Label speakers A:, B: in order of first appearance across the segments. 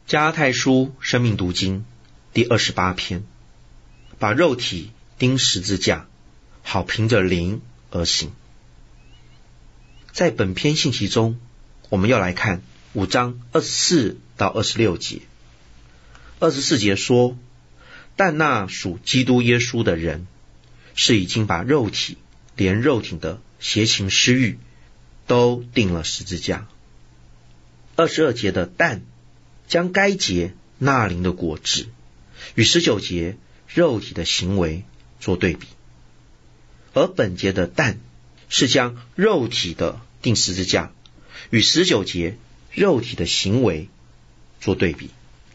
A: 加拉太书生命读经第28篇，把肉体钉十字架，好凭着灵而行。在本篇信息中，我们要来看5章24到26节。24节说，但那属基督耶稣的人，是已经把肉体连肉体的邪情私欲都钉了十字架。22节的但将该节那灵的果子与19节肉体的行为做对比，而本节的但是将肉体的钉十字架与19节肉体的行为做对比。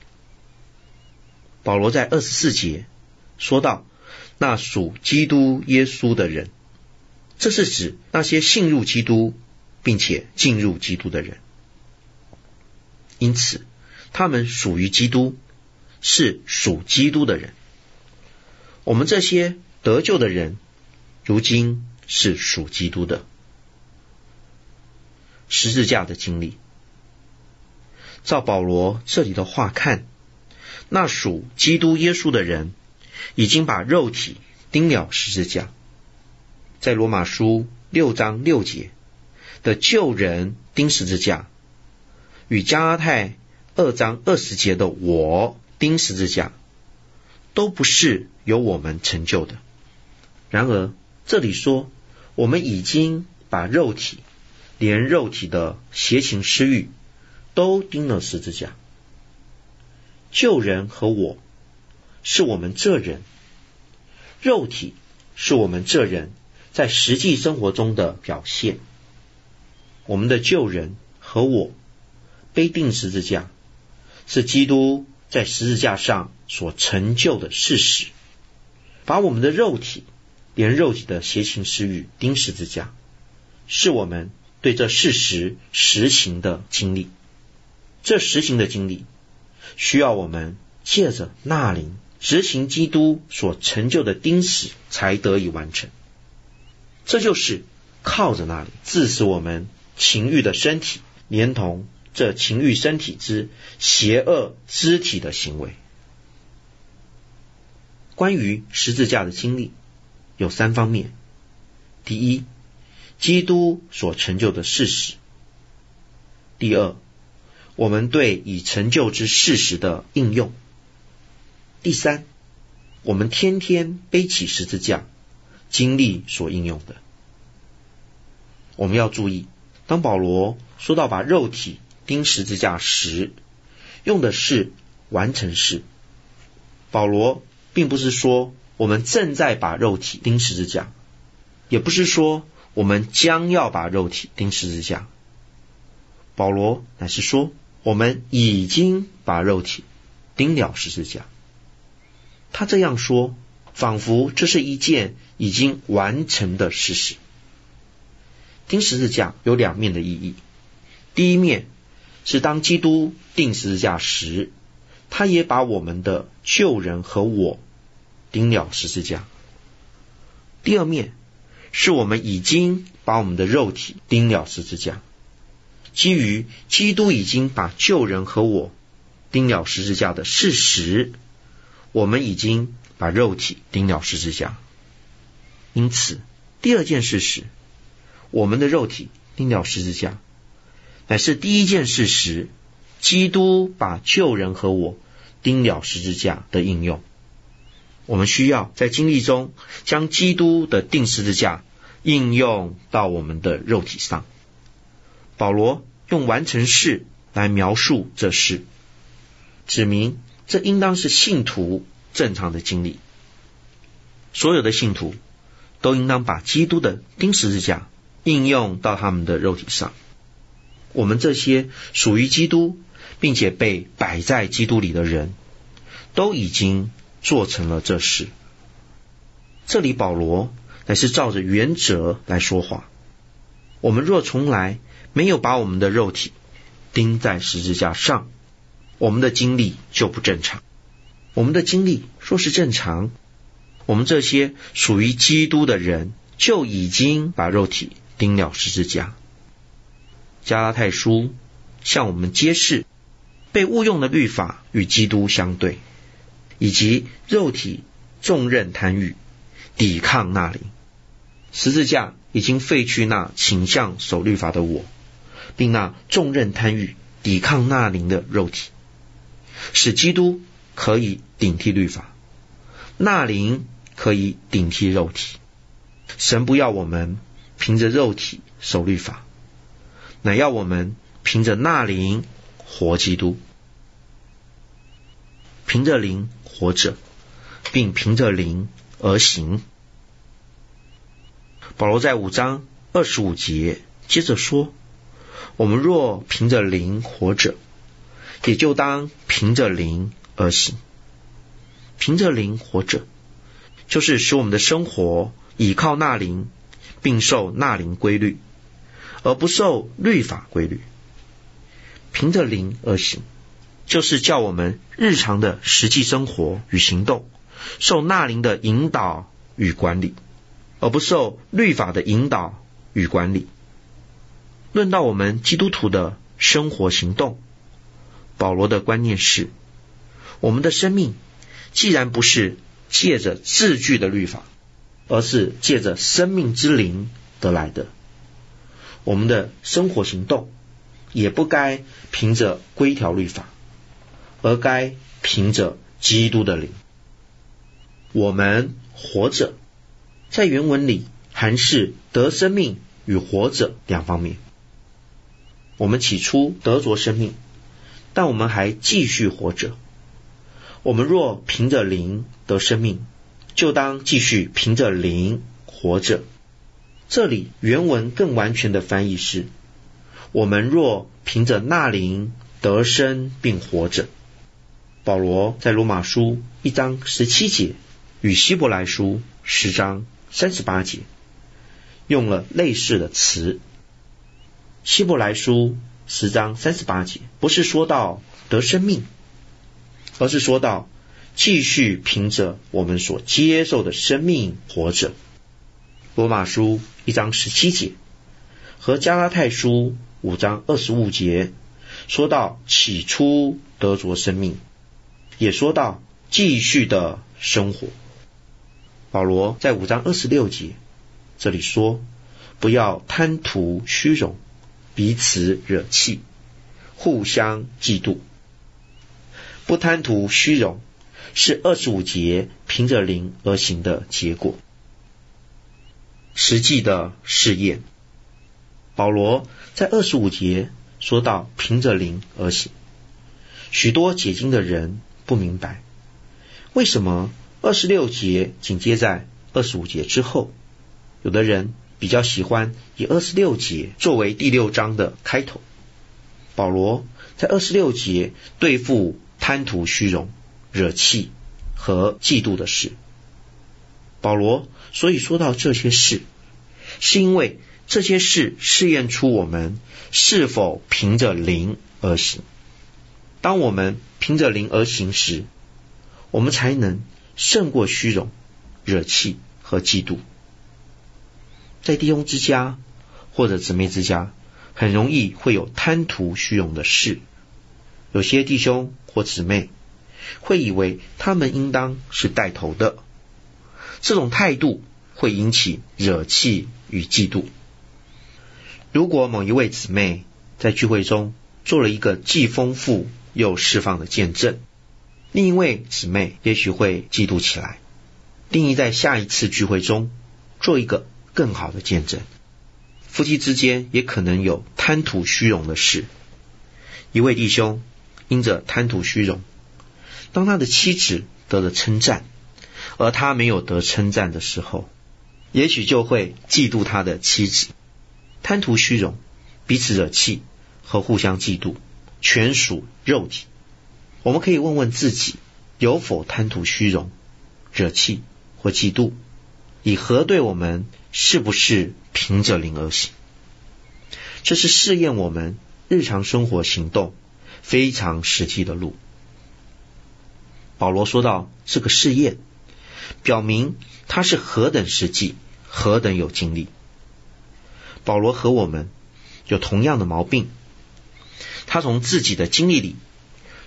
A: 保罗在24节说到那属基督耶稣的人，这是指那些信入基督并且进入基督的人，因此他们属于基督，是属基督的人。我们这些得救的人如今是属基督的。十字架的经历，照保罗这里的话看，那属基督耶稣的人已经把肉体钉了十字架。在罗马书6章6节的旧人钉十字架，与加拉太2章20节的我钉十字架，都不是由我们成就的。然而这里说，我们已经把肉体连肉体的邪情私欲都钉了十字架。旧人和我是我们这人，肉体是我们这人在实际生活中的表现。我们的旧人和我被钉十字架，是基督在十字架上所成就的事实。把我们的肉体连肉体的邪情私欲钉十字架，是我们对这事实实行的经历。这实行的经历需要我们借着那灵执行基督所成就的钉死才得以完成。这就是靠着那灵致死我们情欲的身体，连同这情欲身体之邪恶肢体的行为。关于十字架的经历有3方面。第一，基督所成就的事实。第二，我们对已成就之事实的应用。第三，我们天天背起十字架经历所应用的。我们要注意，当保罗说到把肉体钉十字架时，用的是完成式。保罗并不是说我们正在把肉体钉十字架，也不是说我们将要把肉体钉十字架。保罗乃是说我们已经把肉体钉了十字架。他这样说，仿佛这是一件已经完成的事实。钉十字架有2面的意义。第一面是当基督钉十字架时，他也把我们的旧人和我钉了十字架。第二面是我们已经把我们的肉体钉了十字架。基于基督已经把旧人和我钉了十字架的事实，我们已经把肉体钉了十字架。因此第二件事实，我们的肉体钉了十字架，乃是第一件事实，基督把旧人和我钉了十字架的应用。我们需要在经历中将基督的钉十字架应用到我们的肉体上。保罗用完成式来描述这事，指明这应当是信徒正常的经历。所有的信徒都应当把基督的钉十字架应用到他们的肉体上。我们这些属于基督并且被摆在基督里的人，都已经做成了这事。这里保罗乃是照着原则来说话。我们若从来没有把我们的肉体钉在十字架上，我们的经历就不正常。我们的经历若是正常，我们这些属于基督的人就已经把肉体钉了十字架。加拉太书向我们揭示， 被误用的律法与基督相对，以及肉体重任贪欲，抵抗那灵。十字架已经废去那倾向守律法的我，并那重任贪欲抵抗那灵的肉体，使基督可以顶替律法，那灵可以顶替肉体。神不要我们凭着肉体守律法，乃要我们凭着那灵活基督，凭着灵活着，并凭着灵而行。保罗在5章25节接着说，我们若凭着灵活着，也就当凭着灵而行。凭着灵活着，就是使我们的生活倚靠那灵，并受那灵规律，而不受律法规律。凭着灵而行，就是叫我们日常的实际生活与行动受那灵的引导与管理，而不受律法的引导与管理。论到我们基督徒的生活行动，保罗的观念是，我们的生命既然不是借着字句的律法，而是借着生命之灵得来的，我们的生活行动也不该凭着规条律法，而该凭着基督的灵。我们活着，在原文里含是得生命与活着两方面。我们起初得着生命，但我们还继续活着。我们若凭着灵得生命，就当继续凭着灵活着。这里原文更完全的翻译是，我们若凭着那灵得生并活着。保罗在罗马书1章17节与希伯来书10章38节用了类似的词。希伯来书10章38节不是说到得生命，而是说到继续凭着我们所接受的生命活着。罗马书1章17节和加拉太书5章25节说到起初得着生命，也说到继续的生活。保罗在5章26节这里说，不要贪图虚荣，彼此惹气，互相嫉妒。不贪图虚荣是25节凭着灵而行的结果。实际的试验，保罗在25节说到凭着灵而行。许多解经的人不明白，为什么26节紧接在25节之后。有的人比较喜欢以26节作为第6章的开头。保罗在26节对付贪图虚荣、惹气和嫉妒的事。保罗所以说到这些事，是因为这些事试验出我们是否凭着灵而行。当我们凭着灵而行时，我们才能胜过虚荣、惹气和嫉妒。在弟兄之家或者姊妹之家，很容易会有贪图虚荣的事。有些弟兄或姊妹会以为他们应当是带头的，这种态度会引起惹气与嫉妒。如果某一位姊妹在聚会中做了一个既丰富又释放的见证，另一位姊妹也许会嫉妒起来，定义在下一次聚会中做一个更好的见证。夫妻之间也可能有贪图虚荣的事。一位弟兄因着贪图虚荣，当他的妻子得了称赞，而他没有得称赞的时候，也许就会嫉妒他的妻子。贪图虚荣、彼此惹气和互相嫉妒，全属肉体。我们可以问问自己，有否贪图虚荣、惹气或嫉妒，以核对我们是不是凭着灵而行。这是试验我们日常生活行动非常实际的路。保罗说到这个试验，表明他是何等实际，何等有经历。保罗和我们有同样的毛病，他从自己的经历里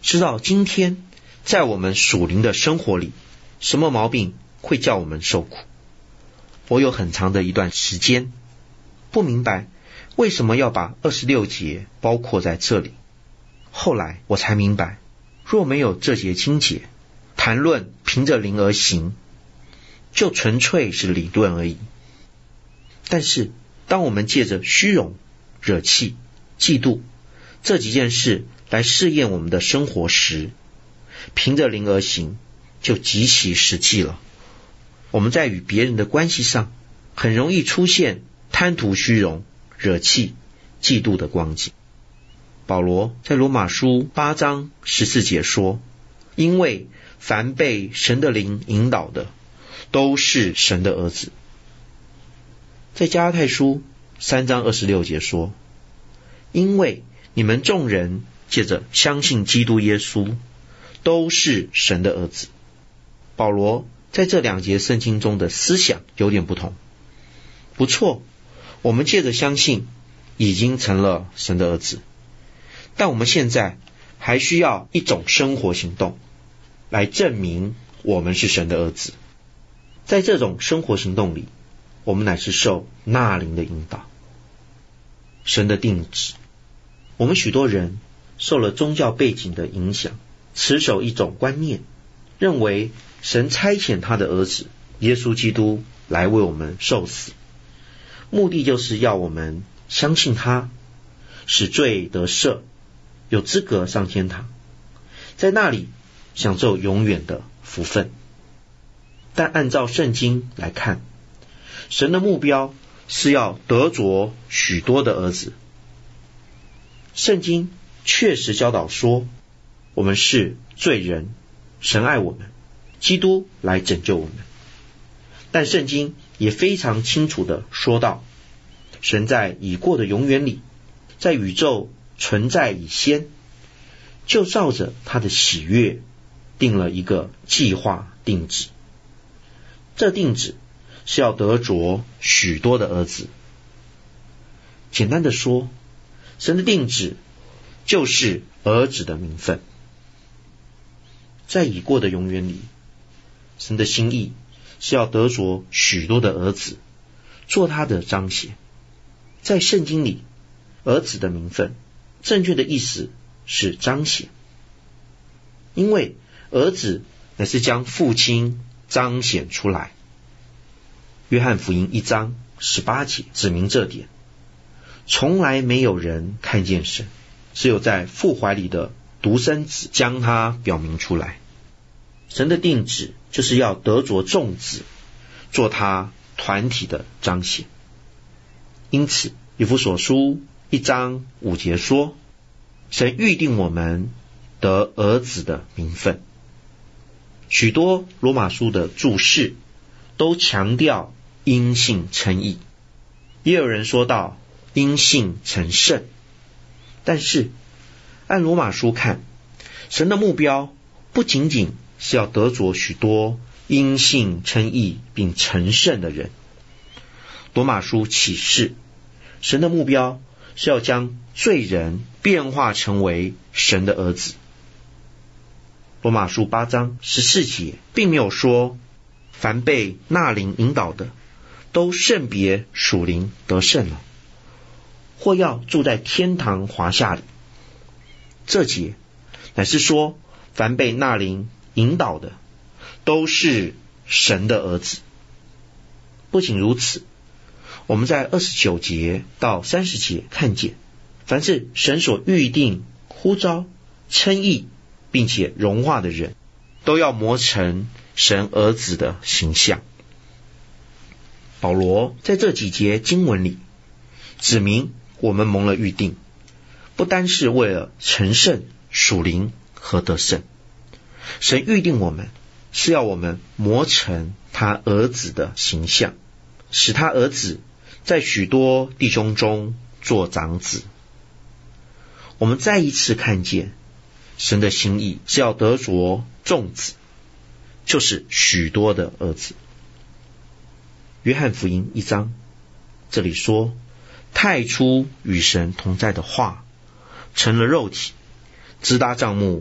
A: 知道今天在我们属灵的生活里，什么毛病会叫我们受苦。我有很长的一段时间不明白为什么要把26节包括在这里，后来我才明白，若没有这节经节，谈论凭着灵而行，就纯粹是理论而已。但是当我们借着虚荣、惹气、嫉妒这几件事来试验我们的生活时，凭着灵而行就极其实际了。我们在与别人的关系上很容易出现贪图虚荣、惹气、嫉妒的光景。保罗在罗马书8章14节说，因为凡被神的灵引导的，都是神的儿子。在加拉太书3章26节说，因为你们众人借着相信基督耶稣，都是神的儿子。保罗在这2节圣经中的思想有点不同。不错，我们借着相信已经成了神的儿子，但我们现在还需要一种生活行动来证明我们是神的儿子。在这种生活行动里，我们乃是受那灵的引导。神的定旨，我们许多人受了宗教背景的影响，持守一种观念，认为神差遣他的儿子耶稣基督来为我们受死，目的就是要我们相信他，使罪得赦，有资格上天堂，在那里享受永远的福分。但按照圣经来看，神的目标是要得着许多的儿子。圣经确实教导说，我们是罪人，神爱我们，基督来拯救我们。但圣经也非常清楚地说到，神在已过的永远里，在宇宙存在以先，就照着他的喜悦定了一个计划定旨。这定旨是要得着许多的儿子。简单的说，神的定旨就是儿子的名分。在已过的永远里，神的心意是要得着许多的儿子，做他的彰显。在圣经里，儿子的名分正确的意思是彰显，因为儿子乃是将父亲彰显出来。约翰福音1章18节指明这点，从来没有人看见神，只有在父怀里的独生子将他表明出来。神的定旨就是要得着众子，做他团体的彰显。因此以弗所书1章5节说，神预定我们得儿子的名分。许多罗马书的注释都强调因信称义，也有人说到因信成圣。但是按罗马书看，神的目标不仅仅是要得着许多因信称义并成圣的人。罗马书启示，神的目标是要将罪人变化成为神的儿子。罗马书8章14节并没有说凡被那灵引导的，都圣别属灵得胜了，或要住在天堂华夏里。这节乃是说，凡被那灵引导的，都是神的儿子。不仅如此，我们在29节到30节看见，凡是神所预定、呼召、称义并且融化的人，都要磨成神儿子的形象。保罗在这几节经文里指明，我们蒙了预定，不单是为了成圣、属灵和得胜。神预定我们是要我们磨成他儿子的形象，使他儿子在许多弟兄中做长子。我们再一次看见神的心意是要得着众子，就是许多的儿子。约翰福音1章这里说，太初与神同在的话成了肉体，直达帐幕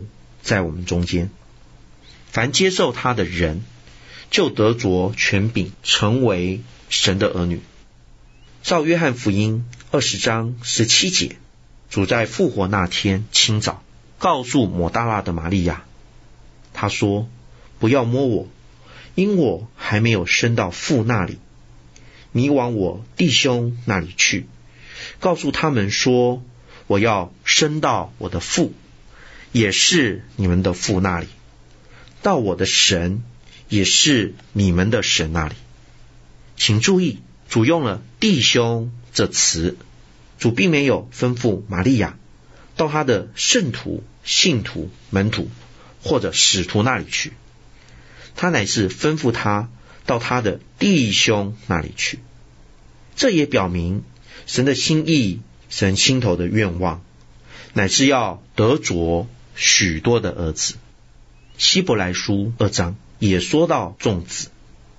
A: 在我们中间。凡接受他的人，就得着权柄，成为神的儿女。照约翰福音20章17节，主在复活那天清早告诉抹大拉的玛利亚，他说，不要摸我，因我还没有升到父那里。你往我弟兄那里去，告诉他们说，我要升到我的父，也是你们的父那里，到我的神，也是你们的神那里。请注意，主用了弟兄这词，主并没有吩咐玛利亚到他的圣徒、信徒、门徒或者使徒那里去，他乃是吩咐他到他的弟兄那里去。这也表明神的心意，神心头的愿望，乃是要得着许多的儿子。希伯来书2章也说到众子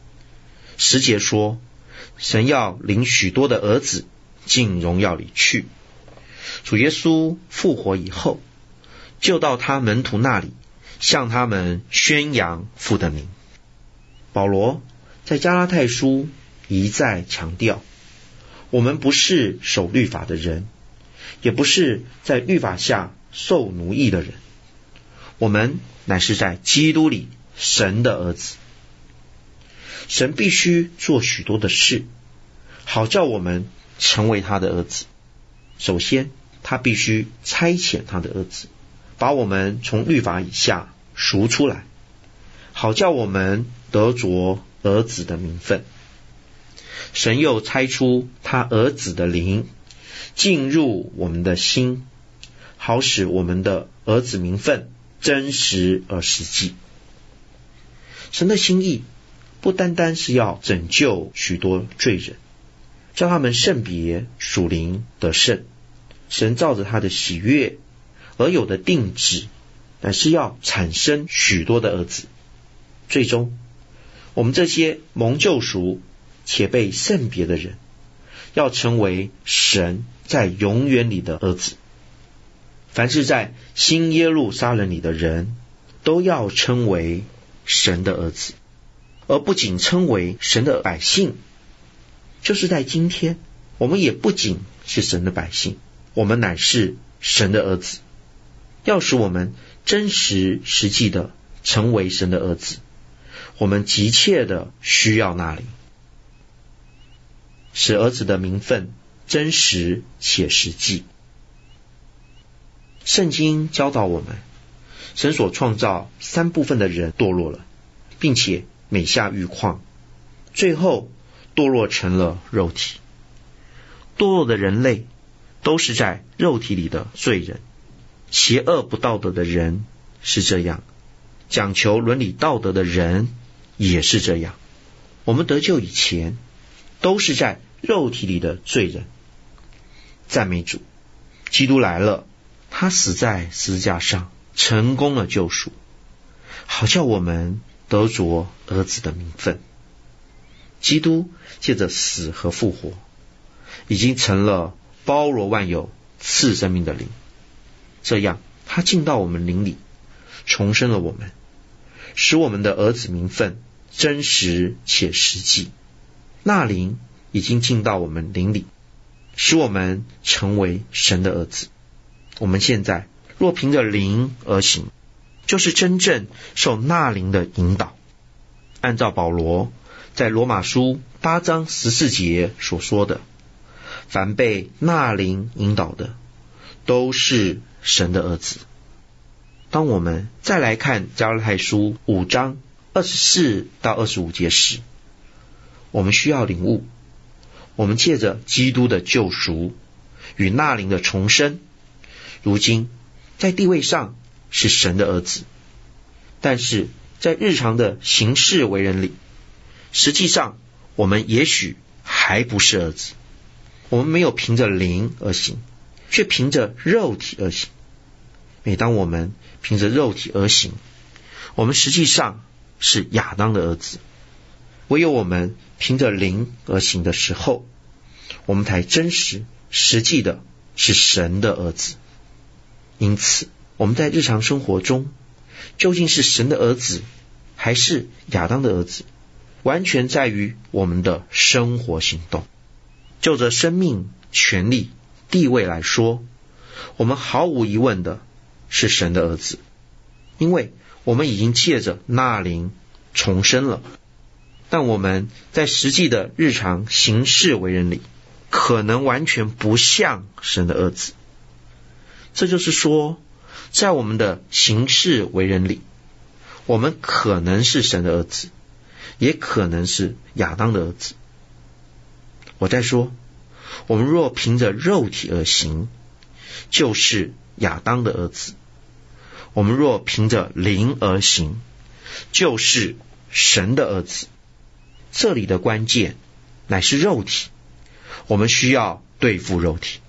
A: ，10节说，神要领许多的儿子进荣耀里去。主耶稣复活以后，就到他门徒那里，向他们宣扬父的名。保罗在加拉太书一再强调，我们不是守律法的人，也不是在律法下受奴役的人，我们乃是在基督里神的儿子。神必须做许多的事，好叫我们成为他的儿子。首先，他必须差遣他的儿子，把我们从律法以下赎出来，好叫我们得着儿子的名分。神又差出他儿子的灵，进入我们的心，好使我们的儿子名分真实而实际。神的心意不单单是要拯救许多罪人，叫他们圣别属灵得胜。神照着他的喜悦而有的定旨，乃是要产生许多的儿子。最终，我们这些蒙救赎且被圣别的人，要成为神在永远里的儿子。凡是在新耶路撒冷里的人，都要称为神的儿子，而不仅称为神的百姓。就是在今天，我们也不仅是神的百姓，我们乃是神的儿子。要使我们真实实际的成为神的儿子，我们急切的需要那里，使儿子的名分真实且实际。圣经教导我们，神所创造3部分的人堕落了，并且每下愈况，最后堕落成了肉体。堕落的人类都是在肉体里的罪人，邪恶不道德的人是这样，讲求伦理道德的人也是这样。我们得救以前都是在肉体里的罪人。赞美主，基督来了，他死在十字架上，成功了救赎，好叫我们得着儿子的名分。基督借着死和复活，已经成了包罗万有赐生命的灵，这样他进到我们灵里，重生了我们，使我们的儿子名分真实且实际。那灵已经进到我们灵里，使我们成为神的儿子。我们现在若凭着灵而行，就是真正受那灵的引导。按照保罗在罗马书8章14节所说的，凡被那灵引导的，都是神的儿子。当我们再来看加拉太书5章24到25节时，我们需要领悟，我们借着基督的救赎与那灵的重生，如今在地位上是神的儿子，但是在日常的行事为人里，实际上我们也许还不是儿子。我们没有凭着灵而行，却凭着肉体而行。每当我们凭着肉体而行，我们实际上是亚当的儿子。唯有我们凭着灵而行的时候，我们才真实实际的是神的儿子。因此，我们在日常生活中究竟是神的儿子还是亚当的儿子，完全在于我们的生活行动。就着生命、权力、地位来说，我们毫无疑问的是神的儿子，因为我们已经借着纳灵重生了。但我们在实际的日常行事为人里，可能完全不像神的儿子。这就是说，在我们的行事为人里，我们可能是神的儿子，也可能是亚当的儿子。我再说，我们若凭着肉体而行，就是亚当的儿子；我们若凭着灵而行，就是神的儿子。这里的关键乃是肉体，我们需要对付肉体，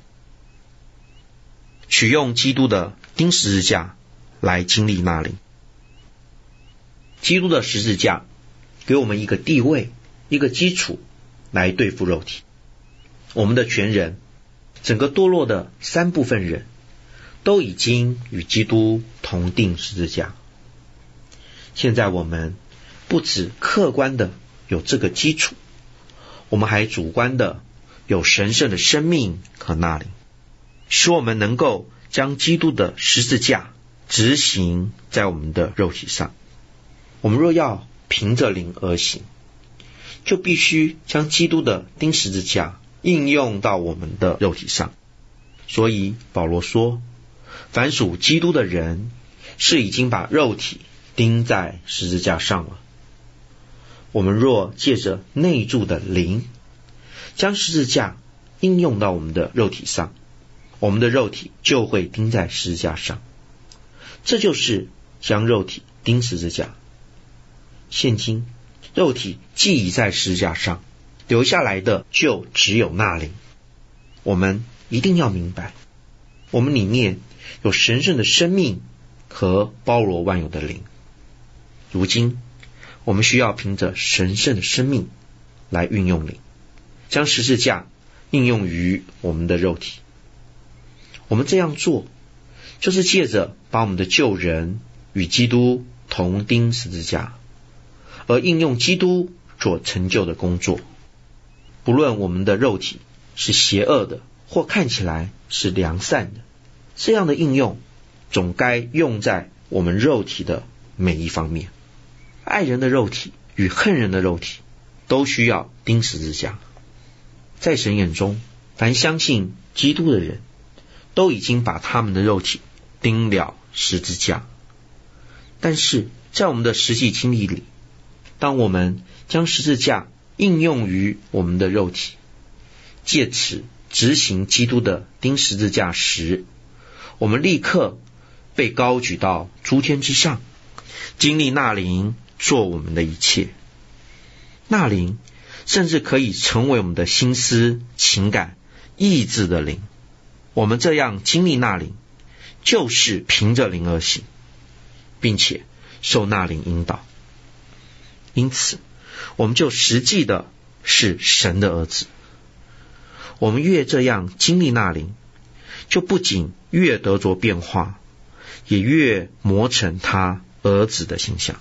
A: 取用基督的钉十字架来经历纳灵。基督的十字架给我们一个地位，一个基础来对付肉体。我们的全人，整个堕落的三部分人，都已经与基督同钉十字架。现在我们不只客观的有这个基础，我们还主观的有神圣的生命和纳灵，使我们能够将基督的十字架执行在我们的肉体上。我们若要凭着灵而行，就必须将基督的钉十字架应用到我们的肉体上。所以保罗说，凡属基督的人是已经把肉体钉在十字架上了。我们若借着内住的灵，将十字架应用到我们的肉体上，我们的肉体就会钉在十字架上。这就是将肉体钉十字架。现今肉体既已在十字架上，留下来的就只有纳灵。我们一定要明白，我们里面有神圣的生命和包罗万有的灵。如今我们需要凭着神圣的生命来运用灵，将十字架应用于我们的肉体。我们这样做，就是借着把我们的旧人与基督同钉十字架，而应用基督所成就的工作。不论我们的肉体是邪恶的，或看起来是良善的，这样的应用总该用在我们肉体的每一方面。爱人的肉体与恨人的肉体都需要钉十字架。在神眼中，凡相信基督的人都已经把他们的肉体钉了十字架。但是在我们的实际经历里，当我们将十字架应用于我们的肉体，借此执行基督的钉十字架时，我们立刻被高举到诸天之上，经历纳灵做我们的一切。纳灵甚至可以成为我们的心思、情感、意志的灵。我们这样经历纳灵，就是凭着灵而行，并且受纳灵引导。因此我们就实际的是神的儿子。我们越这样经历纳灵，就不仅越得着变化，也越磨成他儿子的形象。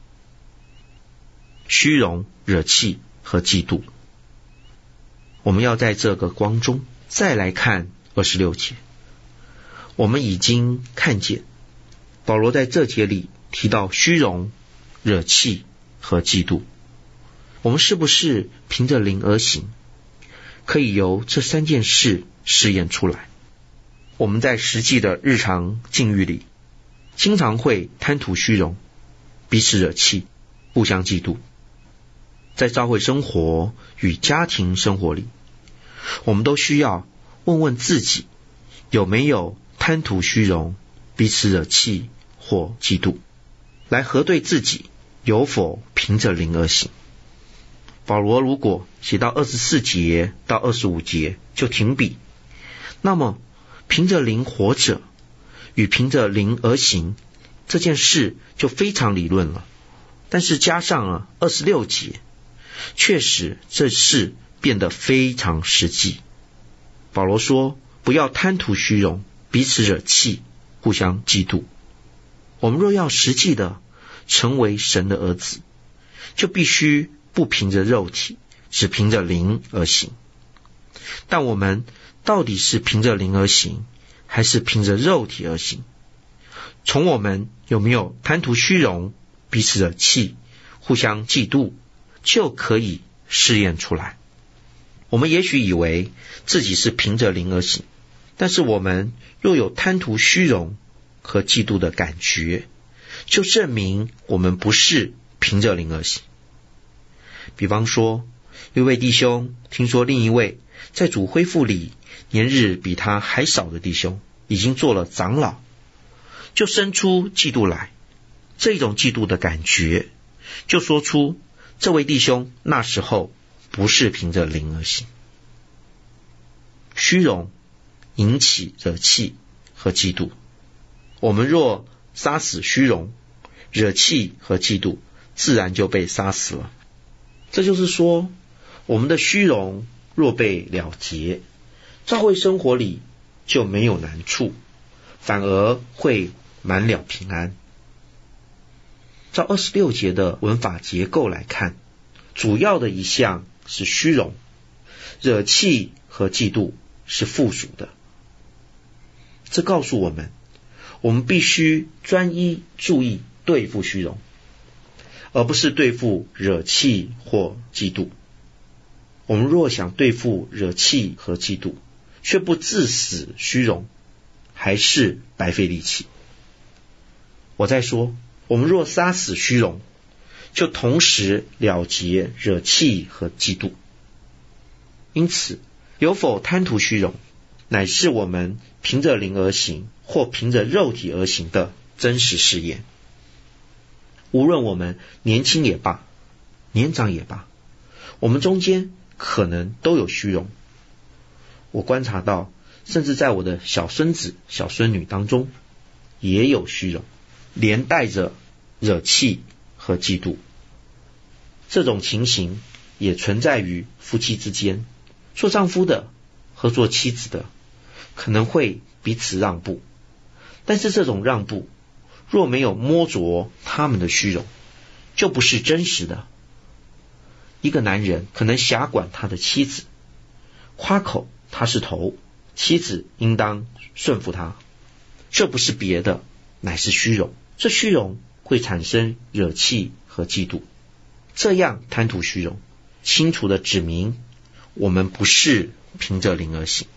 A: 虚荣、惹气和嫉妒，我们要在这个光中再来看26节。我们已经看见保罗在这节里提到虚荣、惹气和嫉妒。我们是不是凭着灵而行，可以由这三件事试验出来？我们在实际的日常境遇里，经常会贪图虚荣，彼此惹气，互相嫉妒。在教会生活与家庭生活里，我们都需要问问自己，有没有贪图虚荣、彼此惹气或嫉妒，来核对自己有否凭着灵而行。保罗如果写到24节到25节就停笔，那么凭着灵活着与凭着灵而行这件事就非常理论了。但是加上了26节，确实这事变得非常实际。保罗说，不要贪图虚荣，彼此惹气，互相嫉妒。 我们若要实际的成为神的儿子，就必须不凭着肉体，只凭着灵而行。但我们到底是凭着灵而行，还是凭着肉体而行？从我们有没有贪图虚荣、彼此惹气、互相嫉妒，就可以试验出来。我们也许以为自己是凭着灵而行，但是我们若有贪图虚荣和嫉妒的感觉，就证明我们不是凭着灵而行。比方说，一位弟兄听说另一位在主恢复里年日比他还少的弟兄已经做了长老，就生出嫉妒来。这种嫉妒的感觉就说出这位弟兄那时候不是凭着灵而行。虚荣引起惹气和嫉妒，我们若杀死虚荣，惹气和嫉妒自然就被杀死了。这就是说，我们的虚荣若被了结，教会生活里就没有难处，反而会满了平安。照26节的文法结构来看，主要的一项是虚荣，惹气和嫉妒是附属的。这告诉我们，我们必须专一注意对付虚荣，而不是对付惹气或嫉妒。我们若想对付惹气和嫉妒，却不治死虚荣，还是白费力气。我再说，我们若杀死虚荣，就同时了结惹气和嫉妒。因此，有否贪图虚荣，乃是我们凭着灵而行或凭着肉体而行的真实试验。无论我们年轻也罢，年长也罢，我们中间可能都有虚荣。我观察到，甚至在我的小孙子、小孙女当中也有虚荣，连带着惹气和嫉妒。这种情形也存在于夫妻之间，做丈夫的和做妻子的可能会彼此让步，但是这种让步若没有摸着他们的虚荣，就不是真实的。一个男人可能辖管他的妻子，夸口他是头，妻子应当顺服他，这不是别的，乃是虚荣。这虚荣会产生惹气和嫉妒，这样贪图虚荣，清楚地指明我们不是凭着灵而行。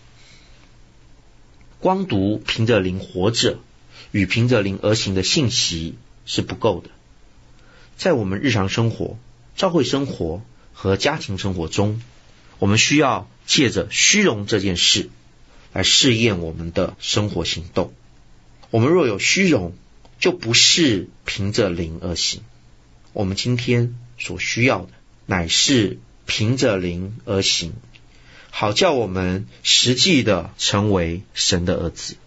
A: 光读凭着灵活着与凭着灵而行的信息是不够的。在我们日常生活、教会生活和家庭生活中，我们需要借着虚荣这件事来试验我们的生活行动。我们若有虚荣，就不是凭着灵而行。我们今天所需要的乃是凭着灵而行，好叫我们实际的成为神的儿子。